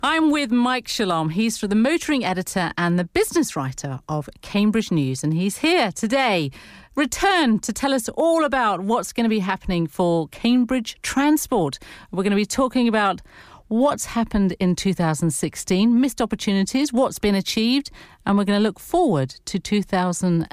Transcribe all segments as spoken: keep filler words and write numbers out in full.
I'm with Mike Shalom. He's the motoring editor and the business writer of Cambridge News, and he's here today, returned to tell us all about what's going to be happening for Cambridge Transport. We're going to be talking about what's happened in two thousand sixteen, missed opportunities, what's been achieved, and we're going to look forward to two thousand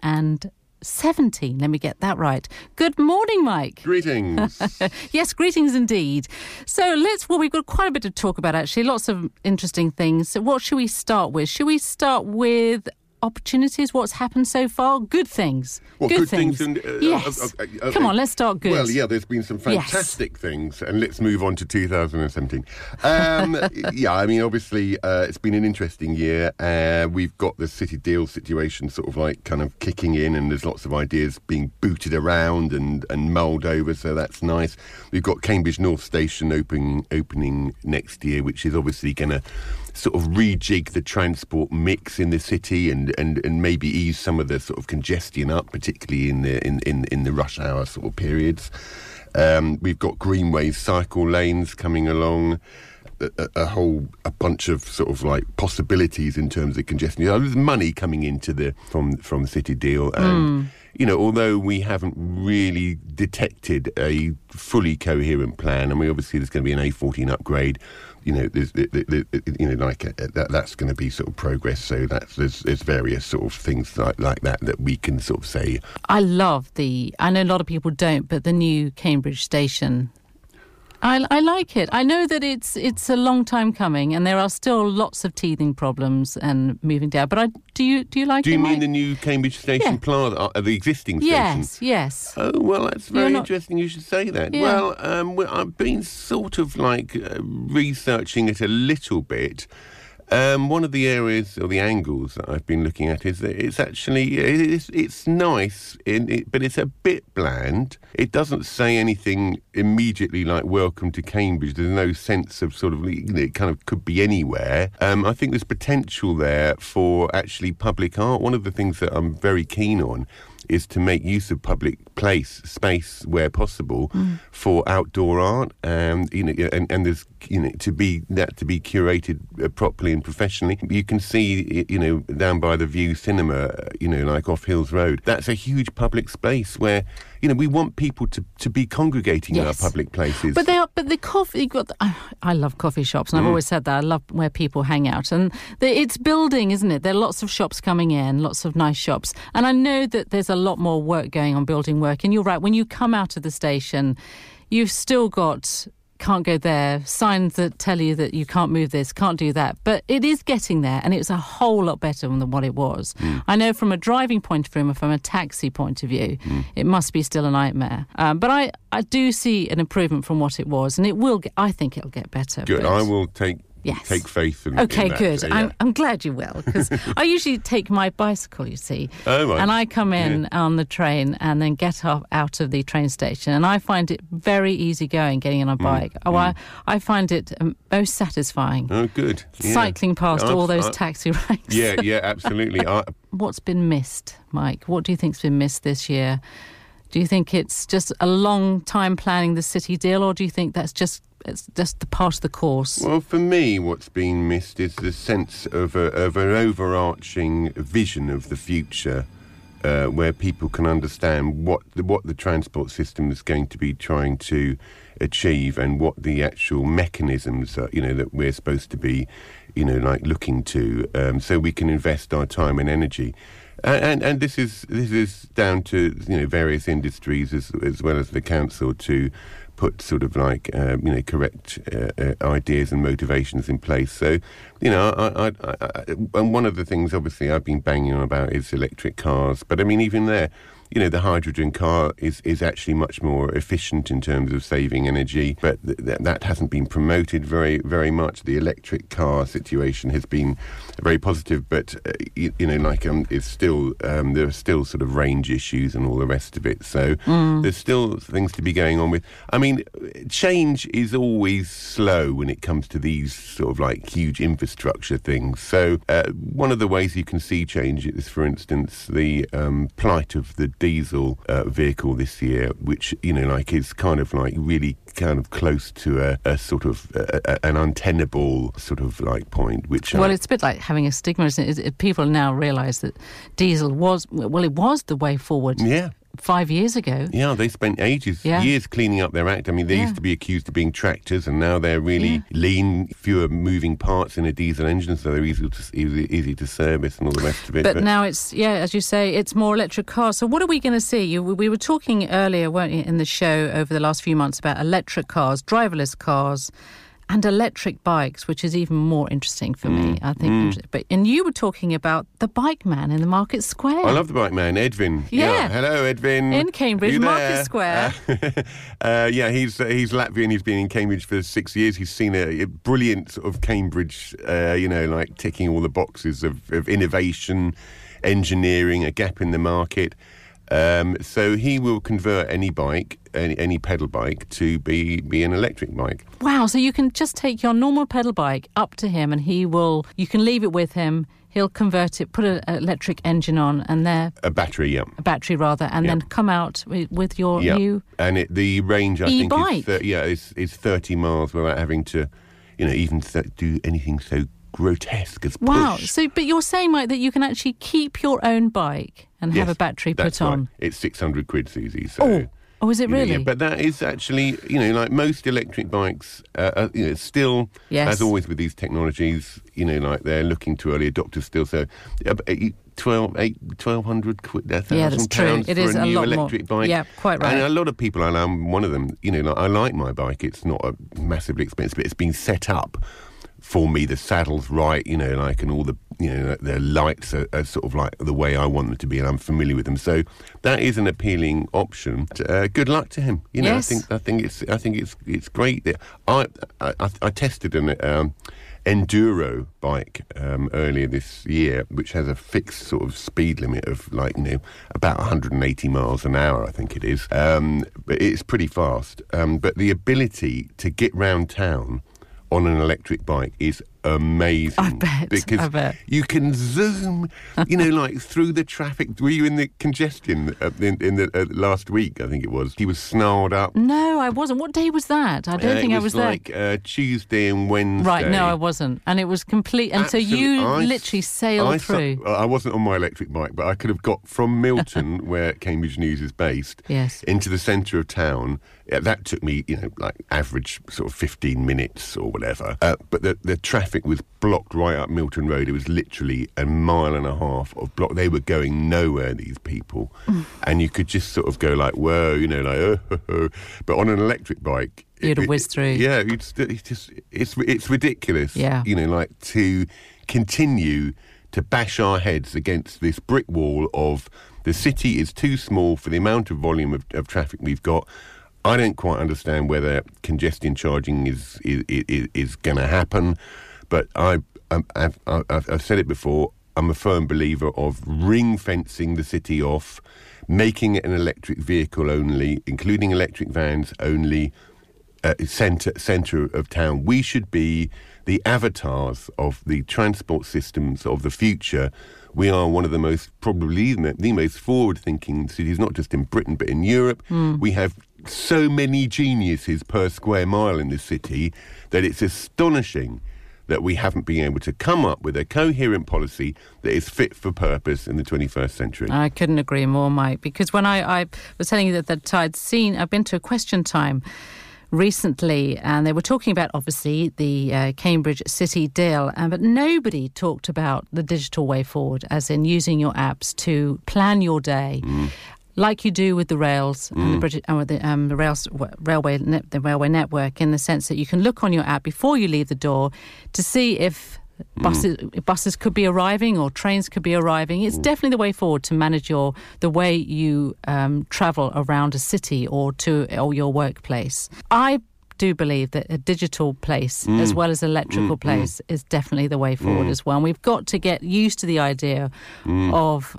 seventeen. Let me get that right. Good morning, Mike. Greetings. Yes, greetings indeed. So let's, well, we've got quite a bit to talk about, actually. Lots of interesting things. So what should we start with? Should we start with opportunities, what's happened so far? Good things. Well, good, good things. things. and, uh, yes. Uh, uh, uh, Come on, let's start good. Well, yeah, there's been some fantastic yes. things, and let's move on to two thousand seventeen. Um, yeah, I mean, obviously, uh, it's been an interesting year. Uh, we've got the City Deal situation sort of like kind of kicking in, and there's lots of ideas being booted around and, and mulled over, so that's nice. We've got Cambridge North Station opening, opening next year, which is obviously going to sort of rejig the transport mix in the city and, and, and maybe ease some of the sort of congestion up, particularly in the in, in, in the rush hour sort of periods. Um, we've got greenways, cycle lanes coming along, a, a, a whole a bunch of sort of like possibilities in terms of congestion. You know, there's money coming into the from from City Deal, and mm. you know, although we haven't really detected a fully coherent plan, and we obviously there's going to be an A fourteen upgrade. You know, there's, there, there, you know, like uh, that. That's going to be sort of progress. So that's there's, there's various sort of things like like that that we can sort of say. I love the. I know a lot of people don't, but the new Cambridge station. I, I like it. I know that it's it's a long time coming, and there are still lots of teething problems and moving down. But I do you do you like? Do you it, mean Mike? the new Cambridge Station yeah. Plaza, uh, the existing station? Yes, yes. Oh well, that's very not... interesting. You should say that. Yeah. Well, um, well, I've been sort of like uh, researching it a little bit. Um, one of the areas or the angles that I've been looking at is that it's actually it's, it's nice, in it, but it's a bit bland. It doesn't say anything immediately like "Welcome to Cambridge." There's no sense of sort of, you know, it kind of could be anywhere. Um, I think there's potential there for actually public art. One of the things that I'm very keen on is to make use of public place space where possible mm. for outdoor art, and you know, and, and there's you know to be that to be curated uh, properly and professionally. You can see, you know, down by the View Cinema, you know, like off Hills Road. That's a huge public space where, you know, we want people to, to be congregating yes. in our public places. But they are, but the coffee, you've got. The, I, I love coffee shops, and mm. I've always said that. I love where people hang out, and the, it's building, isn't it? There are lots of shops coming in, lots of nice shops, and I know that there's a lot more work going on, building work. And you're right. When you come out of the station, you've still got. Can't go there, signs that tell you that you can't move this, can't do that. But it is getting there, and it's a whole lot better than what it was. Mm. I know from a driving point of view and from a taxi point of view, mm. it must be still a nightmare. Um, but I, I do see an improvement from what it was, and it will get, I think it'll get better. Good, but... I will take... Yes. Take faith in Okay, in that. good. So, yeah. I'm, I'm glad you will, because I usually take my bicycle, you see. Oh, right. And I come in yeah. on the train and then get up out of the train station. And I find it very easy going, getting on a bike. Mm, oh, mm. I, I find it um, most satisfying. Oh, good. Yeah. Cycling past I've, all those I've, taxi ranks. Yeah, yeah, absolutely. I, What's been missed, Mike? What do you think's been missed this year? Do you think it's just a long time planning the City Deal, or do you think that's just it's just the part of the course? Well, for me, what's been missed is the sense of a, of an overarching vision of the future, uh, where people can understand what the, what the transport system is going to be trying to achieve, and what the actual mechanisms are, you know, that we're supposed to be, you know, like looking to, um, so we can invest our time and energy. And, and and this is this is down to, you know, various industries as as well as the council to put sort of like uh, you know correct uh, uh, ideas and motivations in place. So, you know, I, I, I, I, and one of the things obviously I've been banging on about is electric cars. But I mean, even there, you know, the hydrogen car is, is actually much more efficient in terms of saving energy, but th- th- that hasn't been promoted very, very much. The electric car situation has been very positive, but, uh, you, you know, like, um, it's still, um, there are still sort of range issues and all the rest of it. So mm. there's still things to be going on with. I mean, change is always slow when it comes to these sort of like huge infrastructure things. So uh, one of the ways you can see change is, for instance, the um, plight of the diesel uh, vehicle this year, which, you know, like is kind of like really kind of close to a, a sort of a, a, an untenable sort of like point, which well I, it's a bit like having a stigma, isn't it? It, people now realise that diesel was well it was the way forward. Yeah. Five years ago. Yeah, they spent ages, yeah. years cleaning up their act. I mean, they yeah. used to be accused of being tractors, and now they're really yeah. lean, fewer moving parts in a diesel engine, so they're easy to easy, easy to service and all the rest of it. But, but now it's, yeah, as you say, it's more electric cars. So what are we going to see? You, we were talking earlier, weren't we, in the show over the last few months about electric cars, driverless cars, and electric bikes, which is even more interesting for mm. me, I think. Mm. But and you were talking about the bike man in the Market Square. I love the bike man, Edwin. Yeah. yeah. Hello, Edwin. In Cambridge, Market Square. Uh, uh, yeah, he's uh, he's Latvian. He's been in Cambridge for six years. He's seen a, a brilliant sort of Cambridge, uh, you know, like ticking all the boxes of, of innovation, engineering, a gap in the market. Um, so he will convert any bike, any, any pedal bike, to be, be an electric bike. Wow, so you can just take your normal pedal bike up to him and he will, you can leave it with him, he'll convert it, put an electric engine on and there... A battery, yeah. A battery, rather, and yeah. then come out with, with your yeah. new And it, the range, I e-bike. think, is, thir- yeah, is, is thirty miles without having to, you know, even th- do anything so grotesque as push. Wow, so, but you're saying, Mike, that you can actually keep your own bike and yes, have a battery that's put on. Right. It's six hundred quid, Susie. So, oh, oh, is it really? Know, yeah, but that is actually, you know, like most electric bikes, uh, uh, you know, still, yes. as always with these technologies, you know, like they're looking to early adopters still. So, uh, twelve, eight, twelve hundred quid, a thousand yeah, that's true. pounds It for is a a new lot electric more. bike. Yeah, quite right. And a lot of people, and I'm one of them, you know, like, I like my bike. It's not a massively expensive, but it's been set up for me. The saddle's right, you know, like, and all the, you know, the lights are, are sort of like the way I want them to be, and I'm familiar with them. So that is an appealing option. Uh, good luck to him. You know, yes. I think I think it's I think it's it's great. I I, I, I tested an um, enduro bike um, earlier this year, which has a fixed sort of speed limit of like, you know, about one hundred eighty miles an hour, I think it is. Um, but it's pretty fast. Um, but the ability to get round town on an electric bike is amazing. I bet. Because I bet. you can zoom, you know, like through the traffic. Were you in the congestion uh, in, in the uh, last week? I think it was. He was snarled up. No, I wasn't. What day was that? I don't uh, think I was, was there. like uh, Tuesday and Wednesday. Right, no, I wasn't. And it was complete. And Absolutely. so you I, literally sailed I, through. I wasn't on my electric bike, but I could have got from Milton, where Cambridge News is based, yes. into the centre of town. Yeah, that took me, you know, like average sort of fifteen minutes or whatever. Uh, but the, the traffic was blocked right up Milton Road. It was literally a mile and a half of block. They were going nowhere, these people. Mm. And you could just sort of go like, whoa, you know, like, oh, oh, oh. But on an electric bike... You'd have whizzed through. Yeah, it's, it's just, it's, it's ridiculous, yeah. you know, like to continue to bash our heads against this brick wall of the city is too small for the amount of volume of, of traffic we've got. I don't quite understand whether congestion charging is is, is, is going to happen, but I, I've, I've, I've said it before, I'm a firm believer of ring-fencing the city off, making it an electric vehicle only, including electric vans only, uh, centre, centre of town. We should be the avatars of the transport systems of the future. We are one of the most, probably the most forward-thinking cities, not just in Britain, but in Europe. Mm. We have so many geniuses per square mile in this city that it's astonishing that we haven't been able to come up with a coherent policy that is fit for purpose in the twenty-first century. I couldn't agree more, Mike, because when I, I was telling you that, that I'd seen, I've been to a question time recently, and they were talking about, obviously, the uh, Cambridge City deal, uh, but nobody talked about the digital way forward, as in using your apps to plan your day. Mm. Like you do with the rails and mm. the British, uh, the, um, the rails, railway, net, the railway network, in the sense that you can look on your app before you leave the door to see if buses, mm. buses could be arriving or trains could be arriving. It's mm. definitely the way forward to manage your the way you um, travel around a city or to or your workplace. I do believe that a digital place mm. as well as an electrical mm. place mm. is definitely the way forward mm. as well. And we've got to get used to the idea mm. of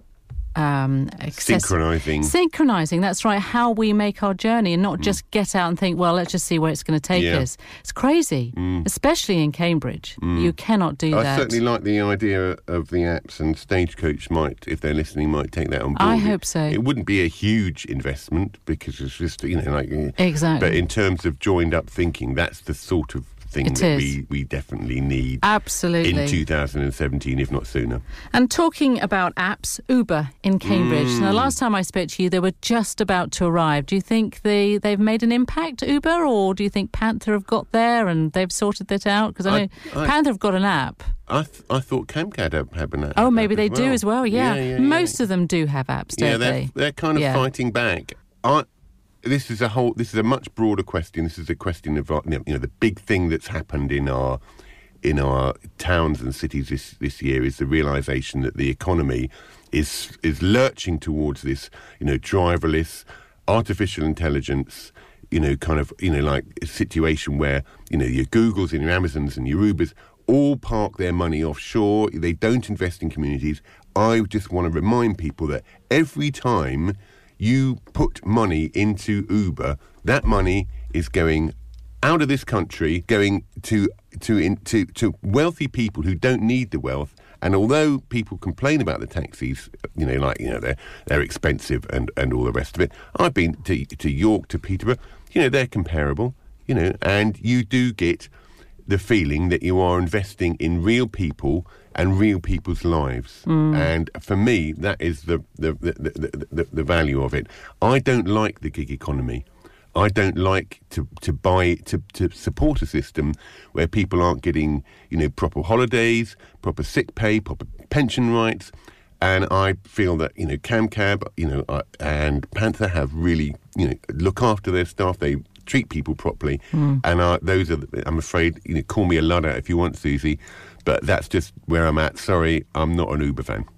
Um, access- Synchronising. Synchronising, that's right, how we make our journey and not Mm. just get out and think, well, let's just see where it's going to take Yeah. us. It's crazy, Mm. especially in Cambridge. Mm. You cannot do I that. certainly like the idea of the apps, and Stagecoach might, if they're listening, might take that on board. I hope so. It wouldn't be a huge investment because it's just, you know, like... Exactly. But in terms of joined-up thinking, that's the sort of thing It that is. we, we definitely need Absolutely. in two thousand seventeen, if not sooner. And talking about apps, Uber in Cambridge. Mm. Now, last time I spoke to you, they were just about to arrive. Do you think they, they've made an impact, Uber, or do you think Panther have got there and they've sorted that out? Because I know I- I- Panther have got an app. I th- I thought Camcad had, had an app. Oh, maybe app they as do well. as well, yeah. yeah, yeah Most yeah. of them do have apps, don't yeah, they're, they? they're kind of Yeah. fighting back. I, this is a whole. This is a much broader question. This is a question of uh, you know the big thing that's happened in our in our towns and cities this this year is the realization that the economy is is lurching towards this you know driverless, artificial intelligence. You know, kind of you know like a situation where you know your Googles and your Amazons and your Ubers all park their money offshore. They don't invest in communities. I just want to remind people that every time you put money into Uber, that money is going out of this country, going to to in, to to wealthy people who don't need the wealth. And although people complain about the taxis, you know, like you know they're they're expensive and, and all the rest of it. I've been to to York, to Peterborough. You know, they're comparable. You know, and you do get the feeling that you are investing in real people and real people's lives. Mm. And for me, that is the the, the, the, the the value of it. I don't like the gig economy. I don't like to, to buy to, to support a system where people aren't getting, you know, proper holidays, proper sick pay, proper pension rights. And I feel that, you know, Camcab, you know, uh, and Panther have really, you know, look after their staff. They treat people properly. Mm. And uh, those are, the, I'm afraid, you know, call me a Ludder if you want, Susie, but that's just where I'm at. Sorry, I'm not an Uber fan.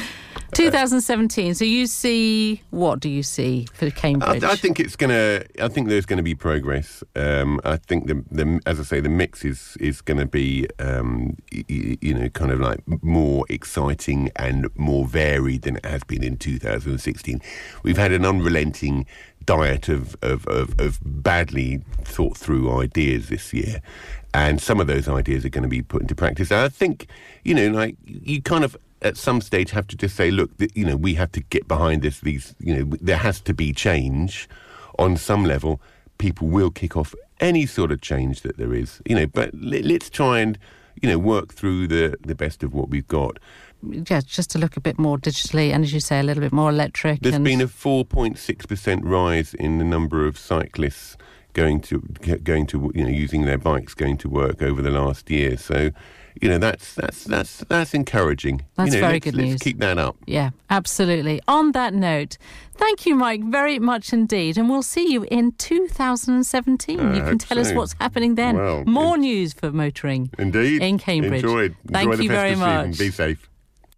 twenty seventeen. So you see, what do you see for Cambridge? I, I think it's gonna. I think there's going to be progress. Um, I think the, the, as I say, the mix is is going to be, um, y, you know, kind of like more exciting and more varied than it has been in two thousand sixteen. We've had an unrelenting diet of of, of, of badly thought through ideas this year, and some of those ideas are going to be put into practice. And I think, you know, like you kind of. At some stage have to just say, look, th- you know, we have to get behind this. These, you know, there has to be change on some level. People will kick off any sort of change that there is, you know, but l- let's try and, you know, work through the, the best of what we've got. Yeah, just to look a bit more digitally and, as you say, a little bit more electric. There's and been a four point six percent rise in the number of cyclists going to, going to, you know, using their bikes going to work over the last year. So, you know, that's that's that's that's encouraging. That's you know, very let's, good let's news. keep that up. Yeah, absolutely. On that note, thank you, Mike, very much indeed. And we'll see you in two thousand seventeen. Uh, you can tell us so. what's happening then. Well, More in, news for motoring indeed. in Cambridge. Enjoyed. Thank Enjoy you the very festive season. much. Be safe.